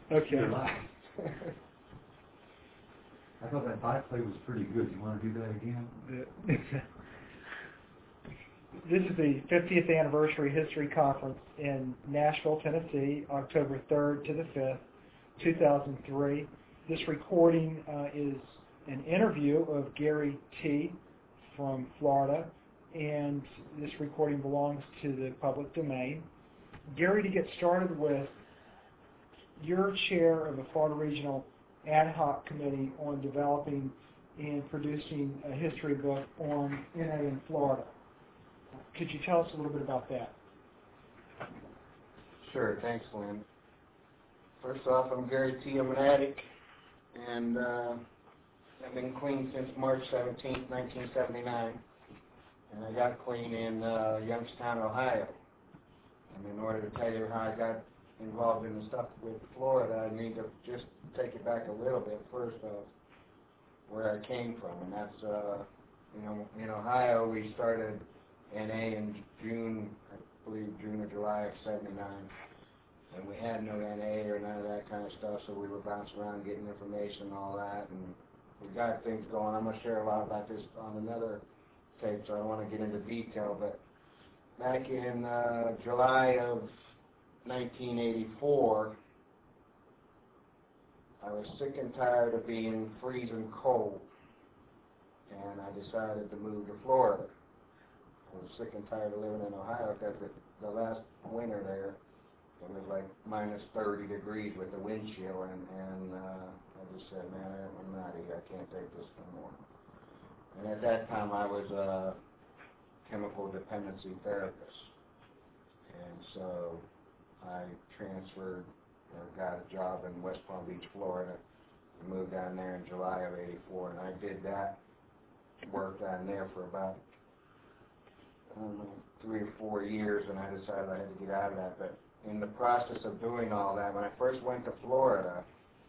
Okay. You're live. I thought that bike play was pretty good. You want to do that again? This is the 50th Anniversary History Conference in Nashville, Tennessee, October 3rd to the 5th, 2003. This recording is an interview of Gary T. from Florida, and this recording belongs to the public domain. Gary, to get started with, you're chair of the Florida Regional Ad Hoc Committee on developing and producing a history book on NA in Florida. Could you tell us a little bit about that? Sure, thanks, Lynn. First off, I'm Gary T. I'm an addict, and I've been clean since March 17, 1979, and I got clean in Youngstown, Ohio. And in order to tell you how I got involved in the stuff with Florida, I need to just take it back a little bit first of where I came from, and that's, in Ohio we started NA in June, I believe June or July of '79, and we had no NA or none of that kind of stuff, so we were bouncing around getting information and all that, and we got things going. I'm going to share a lot about this on another tape, so I don't want to get into detail, but back in July of 1984, I was sick and tired of being freezing cold, and I decided to move to Florida. I was sick and tired of living in Ohio because the last winter there, it was like minus 30 degrees with the wind chill, and I just said, man, I'm out of here. I can't take this no more. And at that time, I was a chemical dependency therapist, and so I transferred or got a job in West Palm Beach, Florida, and moved down there in July of '84, and I did that work down there for about 3 or 4 years, and I decided I had to get out of that. But in the process of doing all that, when I first went to Florida,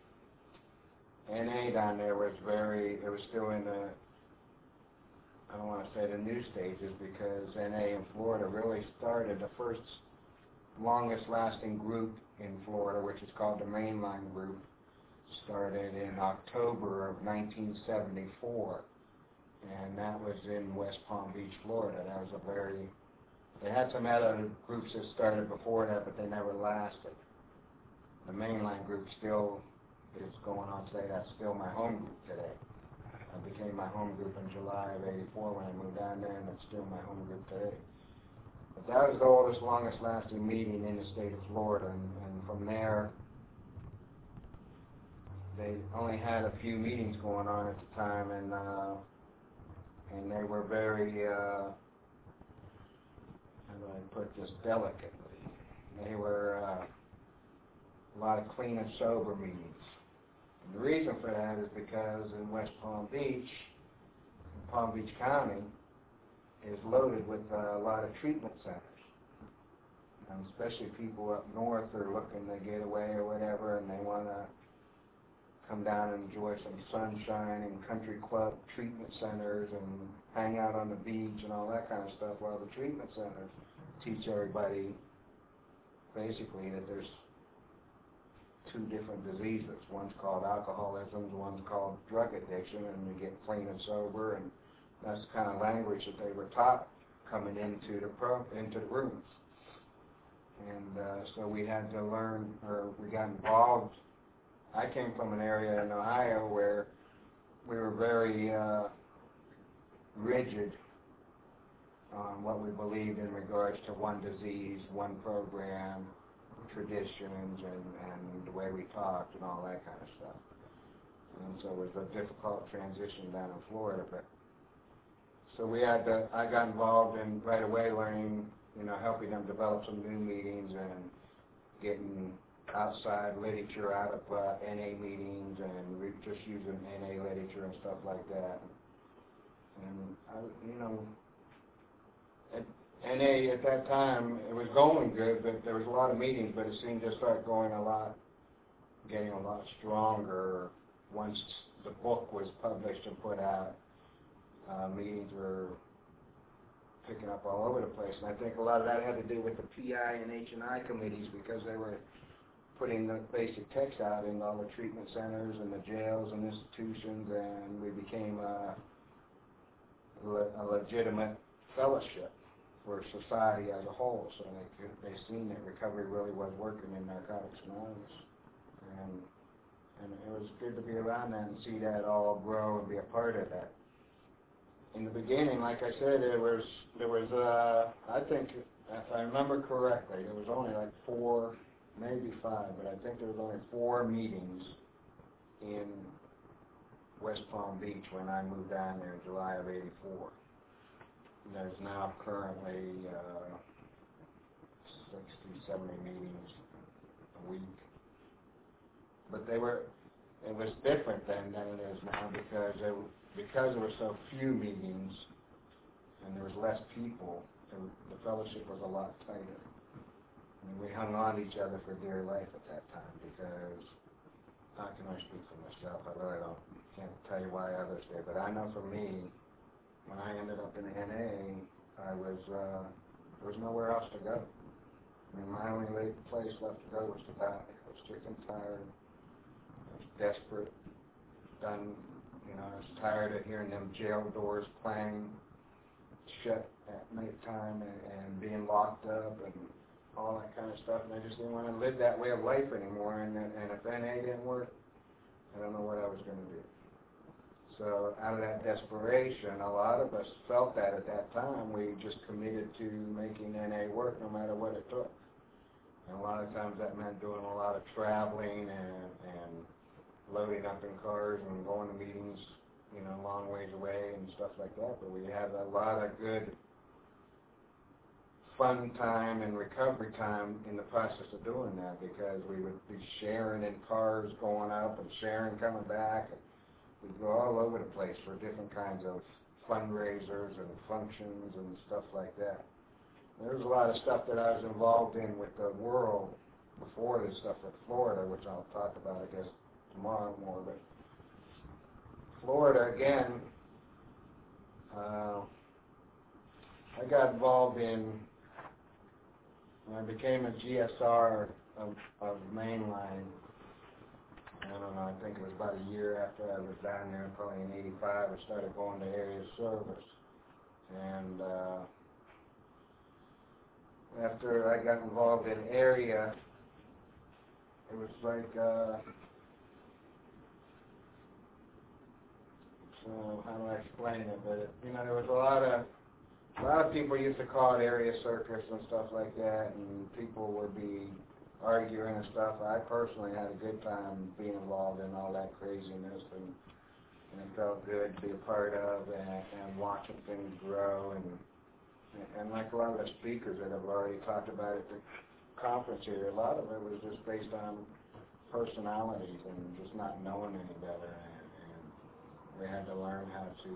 NA down there was it was still in the, I don't want to say the new stages, because NA in Florida really started, the first longest lasting group in Florida, which is called the Mainline Group, started in October of 1974. And that was in West Palm Beach, Florida. That was they had some other groups that started before that, but they never lasted. The Mainline Group still is going on today. That's still my home group today. I became my home group in July of '84 when I moved down there, and it's still my home group today. But that was the oldest, longest lasting meeting in the state of Florida, and from there, they only had a few meetings going on at the time, and they were very, how do I put this delicately, they were a lot of clean and sober meetings. And the reason for that is because in West Palm Beach, Palm Beach County is loaded with a lot of treatment centers. And especially people up north are looking to get away or whatever, and they want to come down and enjoy some sunshine and country club treatment centers and hang out on the beach and all that kind of stuff, while the treatment centers teach everybody basically that there's 2 different diseases. One's called alcoholism, one's called drug addiction, and you get clean and sober, and that's the kind of language that they were taught coming into the rooms. And so we had to learn, or we got involved. I came from an area in Ohio where we were very rigid on what we believed in regards to one disease, one program, traditions, and the way we talked and all that kind of stuff. And so it was a difficult transition down in Florida. But so I got involved in right away learning, helping them develop some new meetings and getting outside literature out of NA meetings, and just using NA literature and stuff like that. And NA at that time, it was going good, but there was a lot of meetings, but it seemed to start getting a lot stronger once the book was published and put out. Meetings were picking up all over the place, and I think a lot of that had to do with the PI and H&I committees, because they were putting the basic text out in all the treatment centers and the jails and institutions, and we became a legitimate fellowship for society as a whole. So they seen that recovery really was working in Narcotics Anonymous, and it was good to be around that and see that all grow and be a part of that. In the beginning, like I said, there was I think, if I remember correctly, there was only like 4, maybe 5, but I think there was only 4 meetings in West Palm Beach when I moved down there in July of '84. There's now currently 60, 70 meetings a week. But it was different then than it is now because there were so few meetings and there was less people, the fellowship was a lot tighter. I mean, we hung on to each other for dear life at that time because, I can only speak for myself, I really can't tell you why others did, but I know for me, when I ended up in the NA, there was nowhere else to go. I mean, my only place left to go was to die. I was sick and tired. I was desperate. I was tired of hearing them jail doors clang shut at nighttime and being locked up and all that kind of stuff. And I just didn't want to live that way of life anymore. And if NA didn't work, I don't know what I was going to do. So out of that desperation, a lot of us felt that at that time. We just committed to making NA work no matter what it took. And a lot of times that meant doing a lot of traveling and loading up in cars and going to meetings, long ways away and stuff like that. But we had a lot of good fun time and recovery time in the process of doing that because we would be sharing in cars going up and sharing coming back. We'd go all over the place for different kinds of fundraisers and functions and stuff like that. There was a lot of stuff that I was involved in with the world before this stuff with Florida, which I'll talk about, I guess, tomorrow more. But Florida, again, I got involved when I became a GSR of Mainline. I don't know, I think it was about a year after I was down there, probably in '85, I started going to area service. And after I got involved in area, it was like, so how do I explain it? But there was a lot of people used to call it area circus and stuff like that, and people would be arguing and stuff. I personally had a good time being involved in all that craziness, and it felt good to be a part of and watching things grow. And like a lot of the speakers that have already talked about at the conference here, a lot of it was just based on personalities and just not knowing any better. And we had to learn how to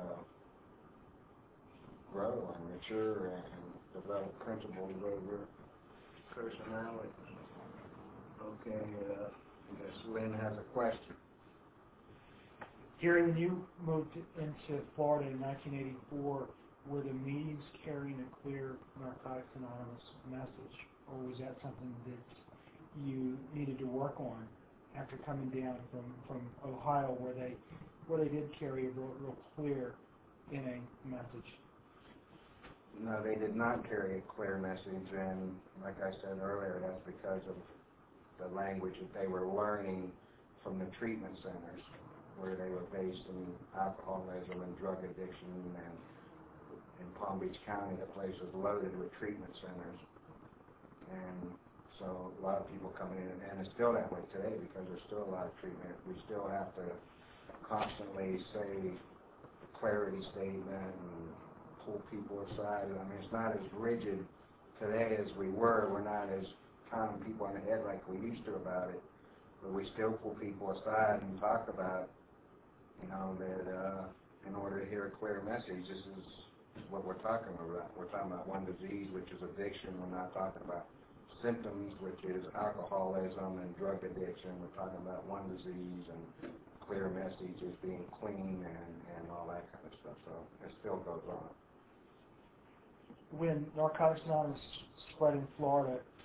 grow and mature and develop principles over personality. Okay, I guess Lynn has a question. Gary, when you moved into Florida in 1984, were the meetings carrying a clear Narcotics Anonymous message, or was that something that you needed to work on after coming down from Ohio, where they did carry a real clear NA message? No, they did not carry a clear message, and like I said earlier, that's because of the language that they were learning from the treatment centers, where they were based in alcoholism and drug addiction, and in Palm Beach County, the place was loaded with treatment centers. And so a lot of people coming in, and it's still that way today because there's still a lot of treatment. We still have to constantly say clarity statement and pull people aside. I mean, it's not as rigid today as we were. We're not as pounding people on the head like we used to about it, but we still pull people aside and talk about, that in order to hear a clear message, this is what we're talking about. We're talking about one disease, which is addiction. We're not talking about symptoms, which is alcoholism and drug addiction. We're talking about one disease, and clear message is being clean and all that kind of stuff. So it still goes on. When Narcotics Anonymous spread in Florida,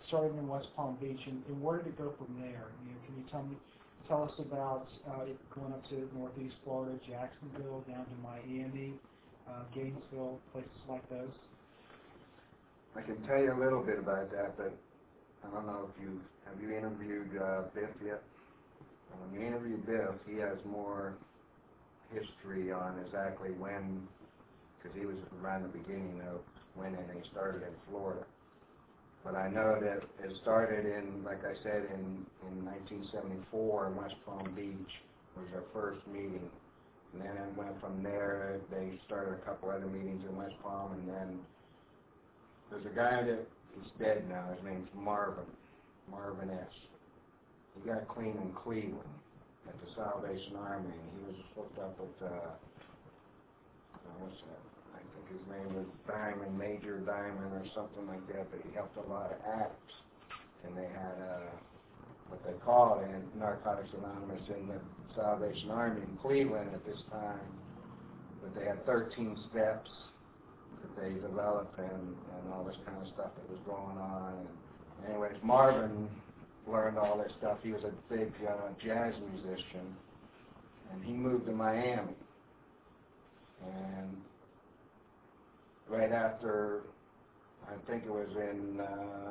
started in West Palm Beach, and where did it go from there? Can you tell us about it going up to Northeast Florida, Jacksonville, down to Miami, Gainesville, places like those? I can tell you a little bit about that, but I don't know if have you interviewed Biff yet? When you interview Biff, he has more history on exactly when, because he was around the beginning of when NA started in Florida. But I know that it started in, like I said, in 1974 in West Palm Beach was their first meeting. And then it went from there. They started a couple other meetings in West Palm, and then there's a guy that is dead now. His name's Marvin S. He got clean in Cleveland at the Salvation Army, and he was hooked up with, what's that? I think his name was Diamond, Major Diamond or something like that, but he helped a lot of addicts. And they had what they called Narcotics Anonymous in the Salvation Army in Cleveland at this time. But they had 13 steps that they developed and all this kind of stuff that was going on. And anyways, Marvin learned all this stuff. He was a big jazz musician, and he moved to Miami. And right after, I think it was in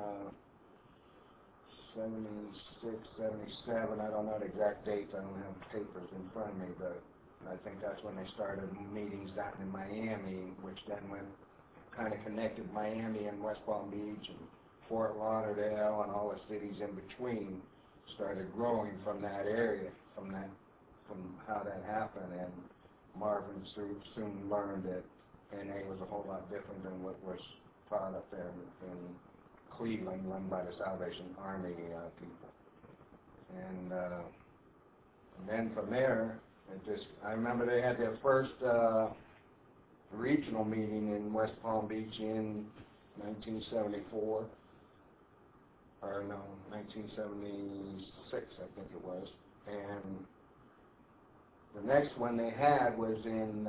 76, 77, I don't know the exact dates, I don't have papers in front of me, but I think that's when they started meetings down in Miami, which then kind of connected Miami and West Palm Beach and Fort Lauderdale and all the cities in between started growing from that area, from how that happened. And Marvin soon learned that NA was a whole lot different than what was taught up there in Cleveland, run by the Salvation Army people. And then from there, I remember they had their first regional meeting in West Palm Beach in 1974, or no, 1976, I think it was. And the next one they had was in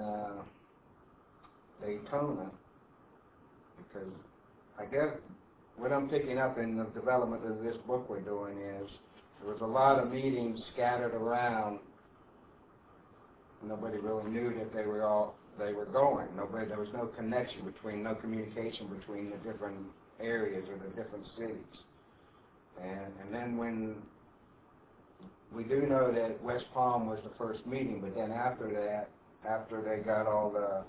Daytona, because I guess what I'm picking up in the development of this book we're doing is there was a lot of meetings scattered around. Nobody really knew that they were going. There was no connection no communication between the different areas or the different cities. And then when we do know that West Palm was the first meeting, but then after that, after they got all the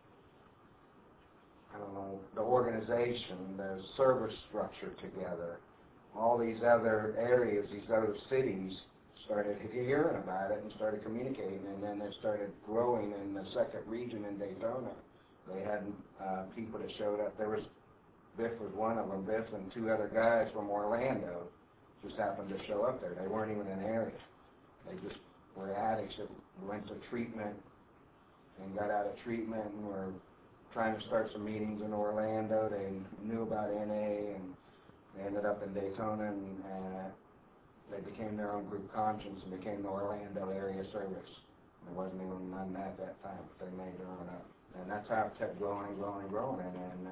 organization, the service structure together, all these other areas, these other cities started hearing about it and started communicating, and then they started growing in the second region in Daytona. They had people that showed up. Biff was one of them. Biff and two other guys from Orlando just happened to show up there. They weren't even in the area. They just were addicts that went to treatment and got out of treatment and were trying to start some meetings in Orlando. They knew about NA, and they ended up in Daytona, and they became their own group conscience and became the Orlando Area Service. There wasn't even none at that time, but they made their own up. And that's how it kept growing and growing and growing. And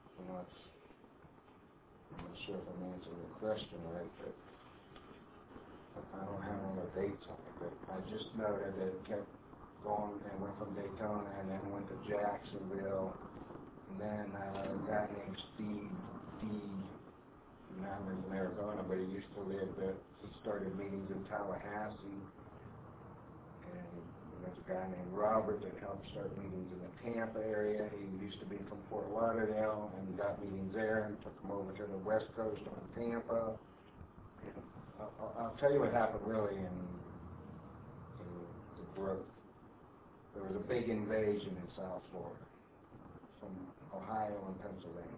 I'm not sure if I'm answering the question right, but I don't have all the dates on it. But I just know that it kept going and went from Daytona and then went to Jacksonville. And then a guy named Steve D. Now lives in Arizona, but he used to live there. He started meetings in Tallahassee. And there's a guy named Robert that helped start meetings in the Tampa area. He used to be from Fort Lauderdale and got meetings there and took them over to the West Coast on Tampa. And I'll tell you what happened really in the growth. There was a big invasion in South Florida from Ohio and Pennsylvania.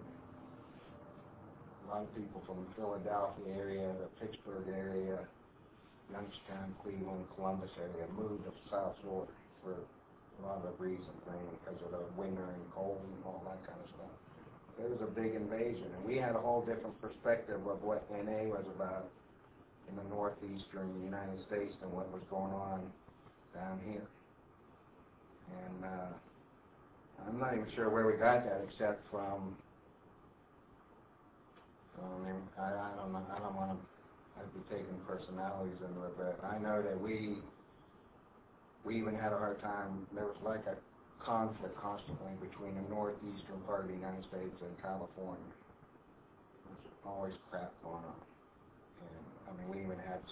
A lot of people from the Philadelphia area, the Pittsburgh area, Youngstown, Cleveland, Columbus area moved to South Florida for a lot of reasons, mainly because of the winter and cold and all that kind of stuff. There was a big invasion, and we had a whole different perspective of what NA was about in the northeastern United States than what was going on down here. And I'm not even sure where we got that, except from I don't know. I don't want to. I'd be taking personalities into it, but I know that we even had a hard time. There was like a conflict constantly between the northeastern part of the United States and California. There's always crap going on. And I mean, we even had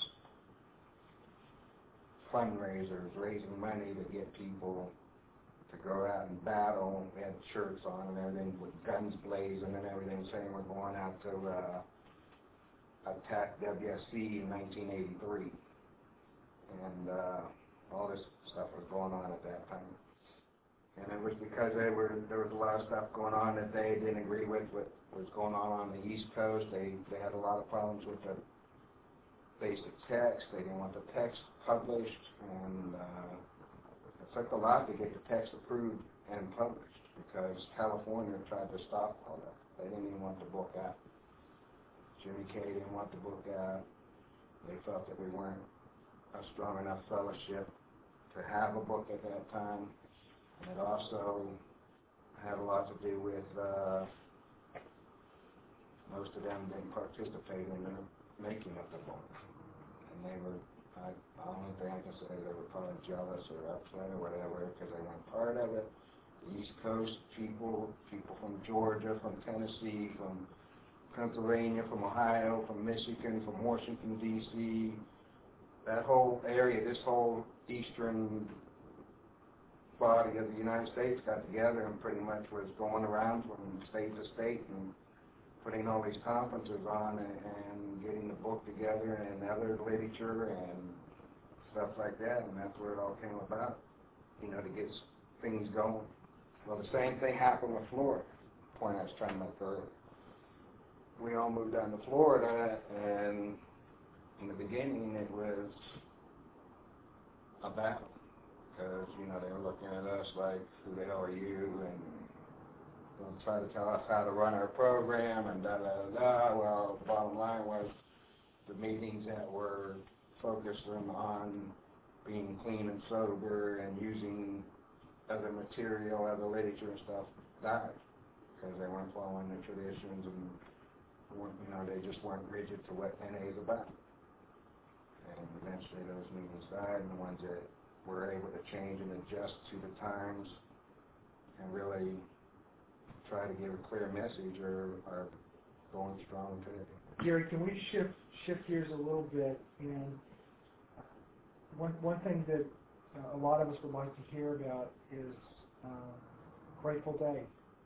fundraisers, raising money to get people to go out and battle. We had shirts on and everything with guns blazing and everything, saying we're going out to attack WSC in 1983. And all this stuff was going on at that time. And it was because there was a lot of stuff going on that they didn't agree with what was going on the East Coast. They had a lot of problems with the basic text. They didn't want the text published, and it took a lot to get the text approved and published because California tried to stop all that. They didn't even want the book out. Jimmy K didn't want the book out. They felt that we weren't a strong enough fellowship to have a book at that time. And it also had a lot to do with most of them didn't participate in the making of the book. And they were, the only thing I can say, they were probably jealous or upset or whatever because they weren't part of it. The East Coast people from Georgia, from Tennessee, from Pennsylvania, from Ohio, from Michigan, from Washington, D.C., that whole area, this whole eastern body of the United States got together and pretty much was going around from state to state and putting all these conferences on and getting the book together and other literature and stuff like that, and that's where it all came about, you know, to get things going. Well, the same thing happened with Florida, the point I was trying to make earlier. We all moved down to Florida, and in the beginning it was a battle, because, you know, they were looking at us like, who the hell are you, and they'll try to tell us how to run our program, and da-da-da-da. Well, the bottom line was the meetings that were focused on being clean and sober and using other material, other literature and stuff, died, because they weren't following the traditions and weren't, you know, they just weren't rigid to what NA is about. And eventually those meetings died, and the ones that were able to change and adjust to the times and really try to give a clear message are going strong today. Gary, can we shift gears a little bit? And one thing that a lot of us would like to hear about is Grateful Day.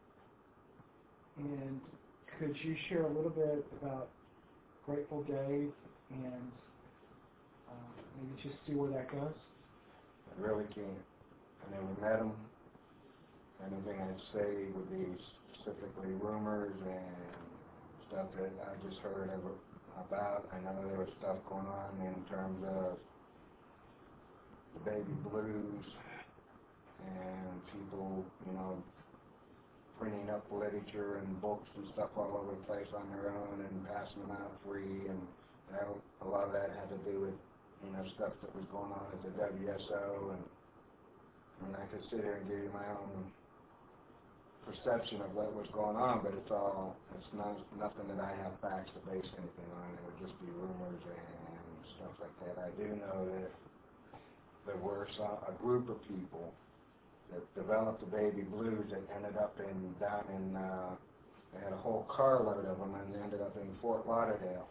And could you share a little bit about Grateful Day and maybe just see where that goes? I really can't. I never met them. Anything I'd say would be specifically rumors and stuff that I just heard about. I know there was stuff going on in terms of the baby blues and people, you know, printing up literature and books and stuff all over the place on their own and passing them out free, and that, a lot of that had to do with, you know, stuff that was going on at the WSO, and I could sit here and give you my own perception of what was going on, but it's nothing that I have facts to base anything on. It would just be rumors and stuff like that. I do know that there were a group of people that developed the baby blues that ended up down in they had a whole carload of them and ended up in Fort Lauderdale.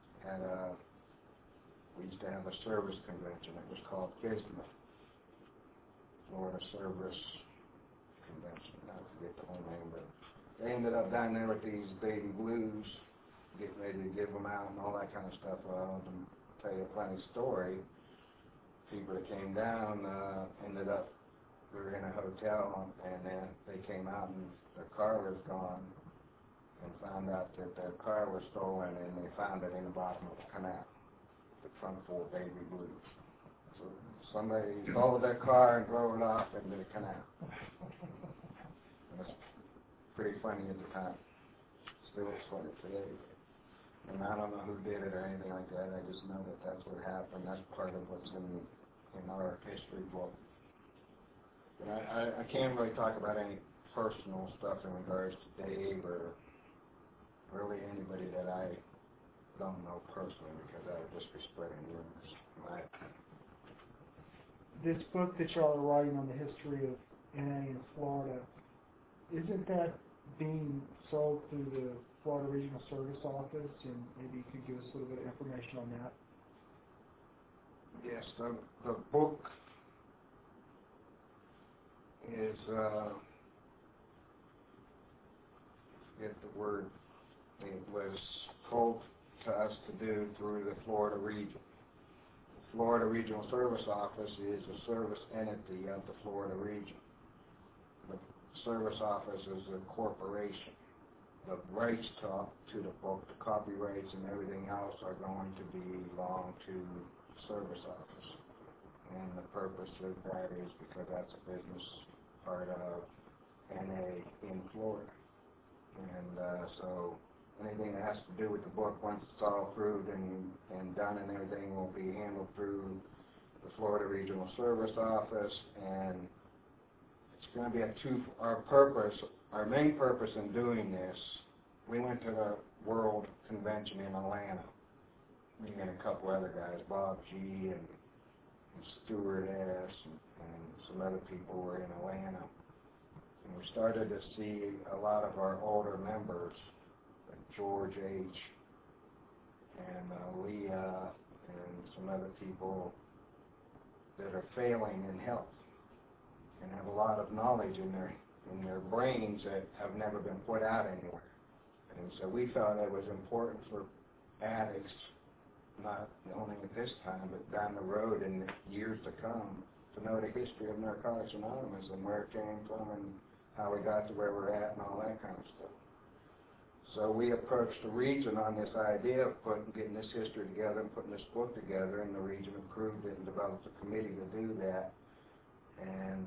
We used to have a service convention. It was called FSMA, Florida Service Convention. I forget the whole name, but they ended up down there with these baby blues, getting ready to give them out and all that kind of stuff. Well, to tell you a funny story, people that came down ended up, we were in a hotel, and then they came out and their car was gone, and found out that their car was stolen, and they found it in the bottom of the canal, the trunk full of baby blues. So somebody stole their car and drove it off into the canal. It was pretty funny at the time. Still it's funny today. And I don't know who did it or anything like that. I just know that that's what happened. That's part of what's in our history book. But I can't really talk about any personal stuff in regards to Dave or really anybody that I don't know personally, because I would just be spreading rumors. in my opinion. This book that y'all are writing on the history of NA in Florida, isn't that being sold through the Florida Regional Service Office? And maybe you could give us a little bit of information on that. Yes, the book is, get the word, it was told to us to do through the Florida region. The Florida Regional Service Office is a service entity of the Florida region. The service office is a corporation. The rights to the book, the copyrights and everything else are going to belong to the service office. And the purpose of that is because that's a business part of NA in Florida. And so anything that has to do with the book, once it's all approved and done and everything, will be handled through the Florida Regional Service Office. And it's going to be our main purpose in doing this, we went to the World Convention in Atlanta, me and a couple other guys, Bob G. and Stuart S. and some other people were in Atlanta. And we started to see a lot of our older members, like George H. and Leah and some other people that are failing in health and have a lot of knowledge in their brains that have never been put out anywhere. And so we felt it was important for addicts, not only at this time, but down the road in the years to come, to know the history of Narcotics Anonymous and where it came from and how we got to where we're at and all that kind of stuff. So we approached the region on this idea of getting this history together and putting this book together, and the region approved it and developed a committee to do that. And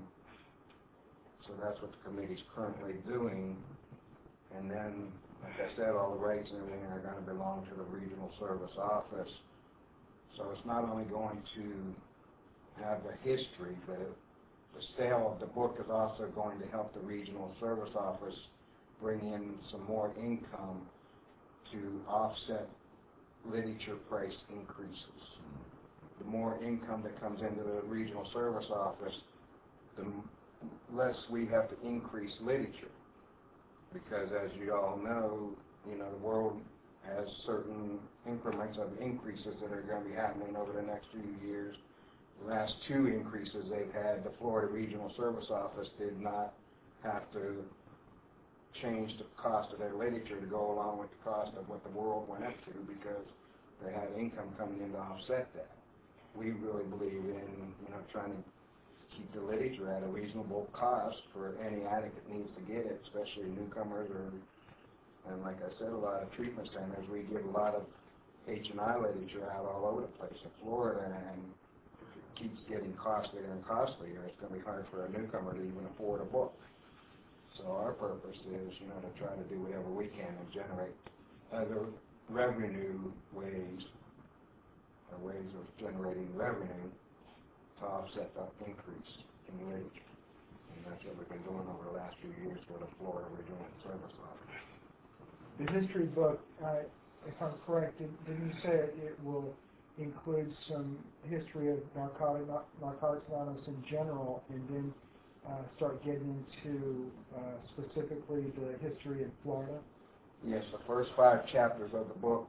so that's what the committee's currently doing. And then, like I said, all the rights and everything are going to belong to the Regional Service Office. So it's not only going to have the history, but the sale of the book is also going to help the Regional Service Office bring in some more income to offset literature price increases. The more income that comes into the Regional Service Office, the less we have to increase literature. Because as you all know, the world has certain increments of increases that are going to be happening over the next few years. The last two increases they've had, the Florida Regional Service Office did not have to change the cost of their literature to go along with the cost of what the world went up to, because they had income coming in to offset that. We really believe in trying to keep the literature at a reasonable cost for any addict that needs to get it, especially newcomers and like I said, a lot of treatment centers. We give a lot of H&I literature out all over the place in Florida, and if it keeps getting costlier and costlier, it's going to be hard for a newcomer to even afford a book. So our purpose is, to try to do whatever we can to generate other revenue ways, or ways of generating revenue to offset that increase in literature. And that's what we've been doing over the last few years for the Florida Regional Service Office. The history book, if I'm correct, didn't you say it will include some history of Narcotics Anonymous in general, and then start getting into specifically the history in Florida? Yes, the first 5 chapters of the book.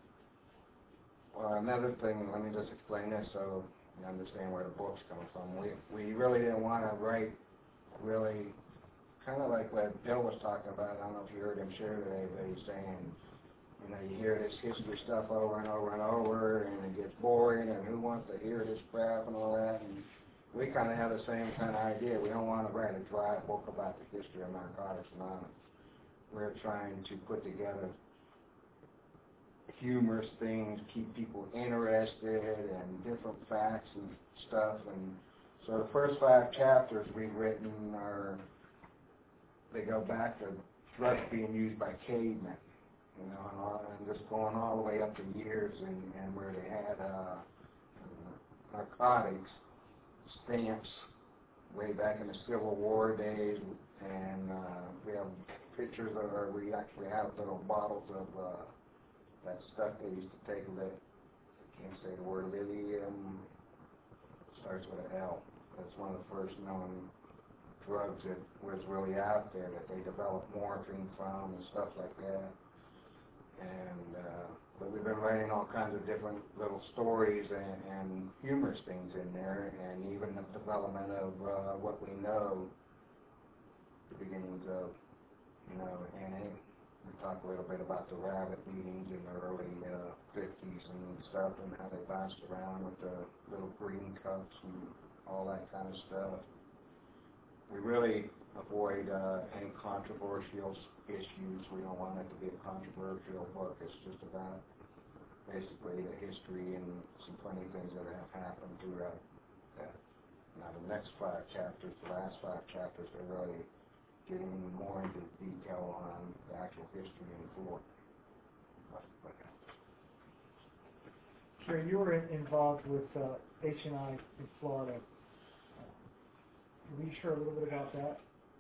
Well, another thing, let me just explain this so you understand where the book's coming from. We really didn't want to write really kind of like what Bill was talking about. I don't know if you heard him share today, but he's saying, you hear this history stuff over and over and over, and it gets boring, and who wants to hear this crap and all that. And we kind of have the same kind of idea. We don't want to write a dry book about the history of Narcotics Anonymous. We're trying to put together humorous things, keep people interested, and different facts and stuff. And so the first 5 chapters we've written they go back to drugs being used by cavemen, and just going all the way up to years and where they had narcotics, stamps way back in the Civil War days, and we have pictures, or we actually have little bottles of that stuff they used to take with it. I can't say the word, lithium, starts with an L. That's one of the first known drugs that was really out there that they developed morphine from and stuff like that. And but we've been writing all kinds of different little stories and humorous things in there, and even the development of what we know, the beginnings of, NA. We talk a little bit about the rabbit meetings in the early 50s and stuff, and how they bounced around with the little green cups and all that kind of stuff. We really avoid any controversial issues. We don't want it to be a controversial book. It's just about basically the history and some funny things that have happened throughout that. Now the next 5 chapters, the last 5 chapters, are really getting more into detail on the actual history in Florida. Gary, you were involved with H&I in Florida. Can you share a little bit about that?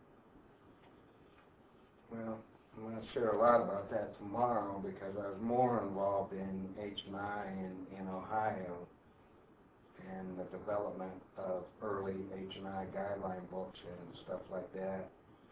Well, I'm going to share a lot about that tomorrow because I was more involved in H&I in Ohio and the development of early H&I guideline books and stuff like that.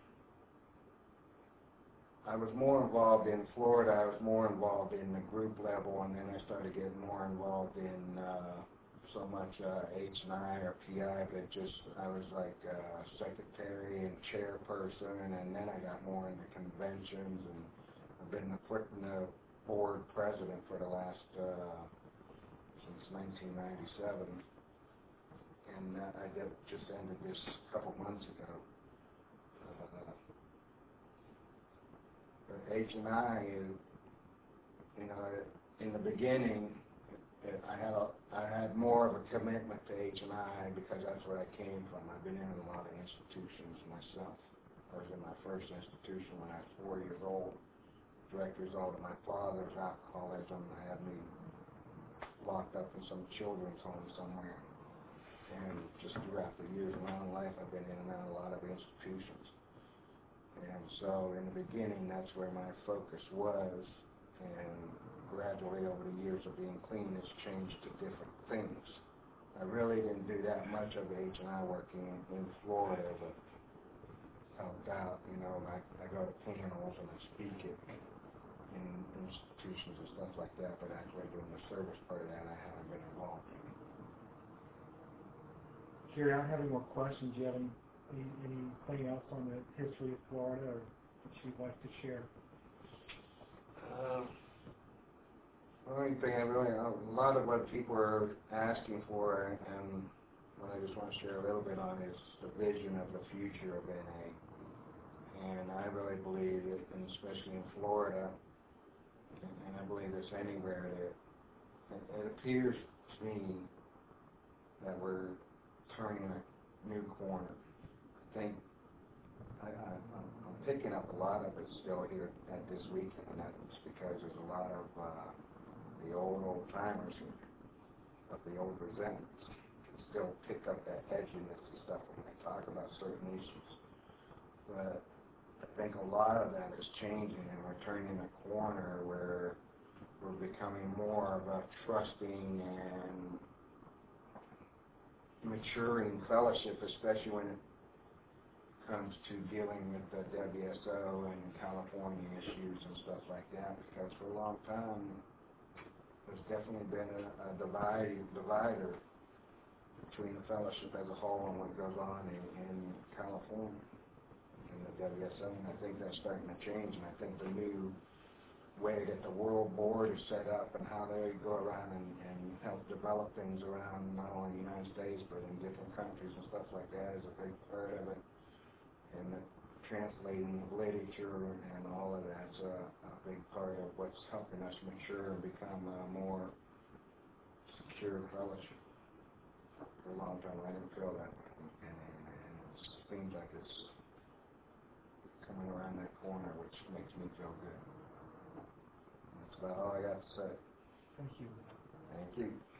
I was more involved in Florida. I was more involved in the group level, and then I started getting more involved in so much H&I or PI, but just I was like secretary and chairperson, and then I got more into conventions, and I've been the board president for the last since 1997, and I just ended this a couple months ago. But H&I is, in the beginning, I had more of a commitment to H&I because that's where I came from. I've been in a lot of institutions myself. I was in my first institution when I was 4 years old. Direct result of my father's alcoholism. I had me locked up in some children's home somewhere. And just throughout the years of my own life, I've been in and out of a lot of institutions. And so in the beginning, that's where my focus was, and gradually over the years of being clean, it's changed to different things. I really didn't do that much of the H&I work in Florida, but helped out, I go to panels and I speak in institutions and stuff like that, but actually doing the service part of that, I haven't been involved in. Gary, I don't have any more questions. Do you have anything else on the history of Florida or that you'd like to share? The only thing a lot of what people are asking for, and what I just want to share a little bit on, is the vision of the future of NA. And I really believe that, and especially in Florida, and I believe this anywhere, that it appears to me that we're turning a new corner. I think I'm picking up a lot of it still here at this weekend, and that's because there's a lot of the old timers here, of the old resentments, can still pick up that edginess and stuff when they talk about certain issues. But I think a lot of that is changing, and we're turning a corner where we're becoming more of a trusting and maturing fellowship, especially when it comes to dealing with the WSO and California issues and stuff like that, because for a long time there's definitely been a divider between the fellowship as a whole and what goes on in California and the WSO, and I think that's starting to change, and I think the new way that the World Board is set up and how they go around and help develop things around not only the United States but in different countries and stuff like that is a big part of it. And the translating of literature and all of that's a big part of what's helping us mature and become a more secure fellowship. For a long time I didn't feel that way, and it seems like it's coming around that corner, which makes me feel good. That's about all I got to say. Thank you. Thank you.